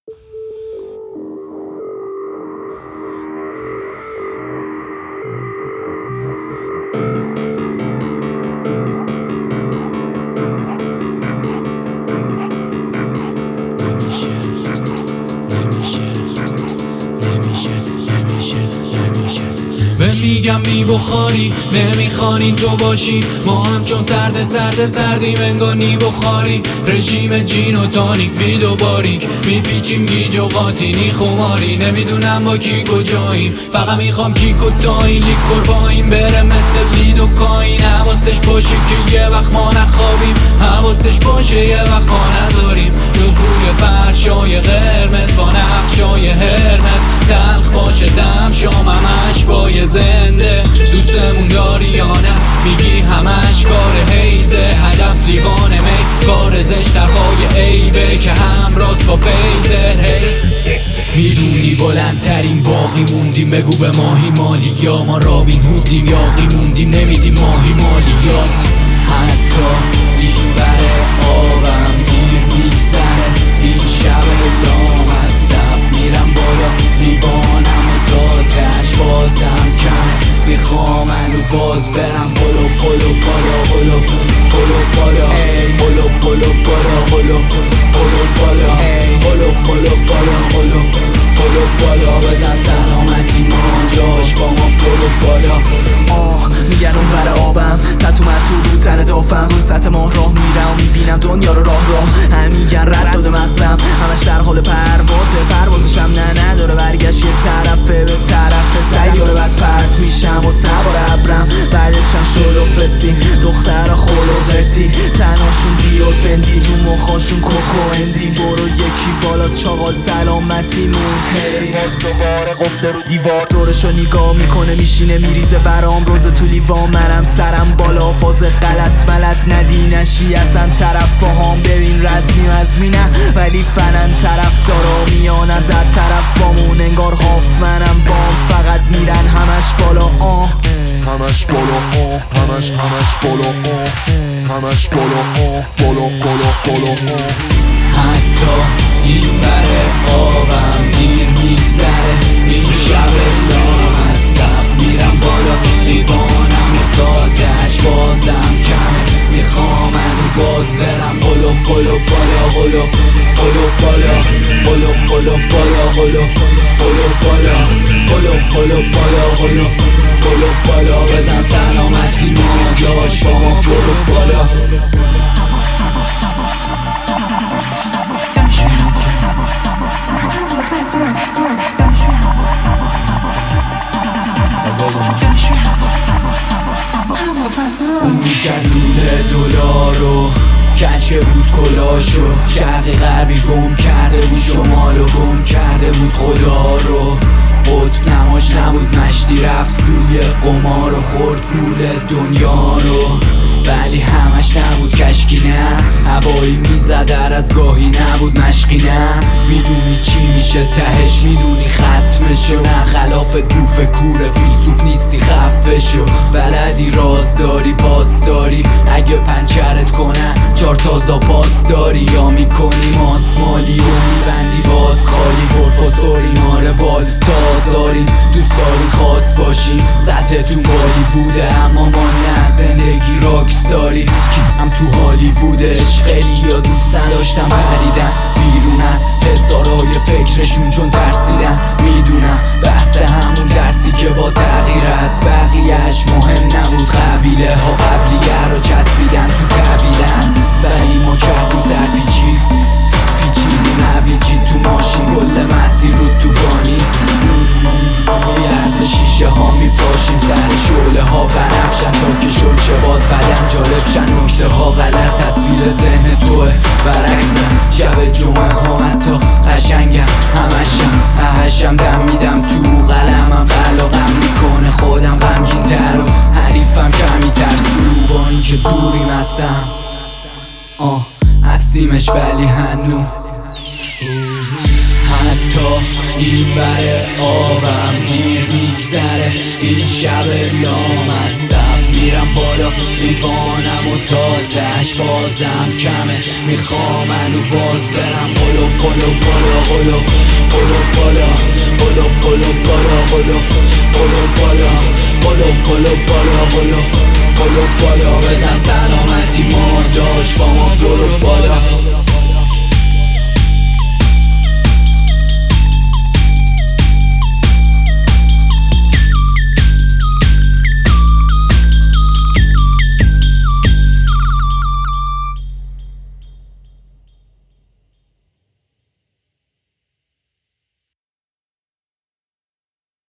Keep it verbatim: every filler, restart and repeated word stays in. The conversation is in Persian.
میگم بی بخاری نمیخوانین تو باشی، ما هم چون سرد سرد سردیم انگار نی بخاری. رژیم جین و تانیک بی دو باریک میپیچیم گیج و قاطینی خماری. نمیدونم با کی کجاییم، فقط میخوام کیک و تاین لیکور پایین بره مثل لید و کاین. حواسش باشه که یه وقت ما نخوابیم، حواسش باشه یه وقت ما نذاریم جز روی فرشای قرمز با نقشای هرمز. تلخ باشه تم شام همش بای زنده، دوستمون داری یا نه میگی همش کار حیزه. هدف لیوان می کار زشت حرفای عیبه که هم راست با فیزر. هی میدونی بلندترین باقی موندیم، بگو به ماهی مالی یا ما رابین هودیم یاقی موندیم نمیدیم ماهی مالیات. حتی این بره آبم گیر میگذره، این شب لام از سب میرم بالا لیوانم و تا تش بازم کمه. میخوام انو باز برم بلو بلو بالا بلو بلو بالا بلو بلو بالا بلو بلو بالا بلو بلو بالا بلو بلو بالا. بزن سلامتی ما جاش با ما بلو بالا. آه میگن اون بر آبم تتو مرتو رو تن دافم، رو سطح ماه راه میرم و میبینم دنیا رو راه راه. هم میگن رد داده مغزم همش در حال پروازه، پروازشم نه نداره برگشت یه طرفه به طرف سیاره. بعد پرت میشم و سوار ابرم بعدشم شلو فسیم دختر خول و غرتی تناشون زیاد فندی تو مخاشون کوکو اندی. برو یکی بالا چاقال سلامتی مون. هی دوباره قفله رو دیوار دورشو نگاه میکنه میشینه میریزه برام روز تو لیوان. منم سرم بالا فاز غلط ملت ندی نشی اصلا طرف فاهم. ببین رسمی مزمی نه ولی فنن طرف دارا میان از هر طرف بامون انگار هاف. منم بام فقط میرن همش بالا آه همش بالا آه همش همش بالا آه همش بالا آه بالا بالا بالا آه. حتی این بره آبم گیر میگذره، این شب لام از سب میرم بالا لیوانم و تا تش بازم کمه. میخوام انو باز برم بلو بلو بالا بلو بلو بالا بلو بلو بالا بلو بلو بالا بلو بلو بالا بلو بلو بالا. بزن سلامتی ما جاش با ما برو بالا. اون میکرد لوله دلارو کچه بود کلاشو، شرقی غربی گم کرده بود شمالو گم کرده بود خدا رو. قطب نماش نبود مشتی رفت سوی قمار و خورد گول دنیا رو. ولی همش نبود کشکی نه هوایی میزد در از گاهی نبود مشقی نه. میدونی چی میشه تهش میدونی ختمشو نه خلاف دوف کوره فیلسوف نیستی خفه شو. بلدی راز داری پاس داری اگه پنچرت کنه چار تازا پاس داری یا میکنی ماسمالی و میبندی باز خالی. پرفاسوری ناره بال تازاری دوست داری خاص باشی سطحتون بالی بوده اما ما نه زندگی راکس داری که هم تو هالیوودش. خیلی یا دوست نداشتم پریدن بیرون از حسارای فکرشون چون ترسیدن. میدونم بحث همون درسی که با تغییر از بقیهش مهم نبود. قبیله ها قبلیه رو چسبیدن تو طبیلن ولی ما کردیم سرپیچی پیچیدی نبیجی تو ماشین کل مسیر رو تو بانی. یرز شیشه ها میپاشیم سر شعله ها بنفشن تا که شلشه باز بدن جالب شن. نکته ها غلط تصویر ذهن توه برعکسن شب جمعه ها حتی قشنگم همشم اهشم دم میدم تو قلمم قلقم میکنه خودم غمگین تر و حریفم کمی ترسو. با این که دوریم هستم آه هستیمش ولی هنو حتی این بر آبم دیر میگذره این شب لام از صف میرم بالا لیوانم و تا تش بازم کمه میخوام انو باز برم قلو قلو بالا قلو قلو بالا قلو قلو بالا قلو قلو بالا قلو قلو بالا قلو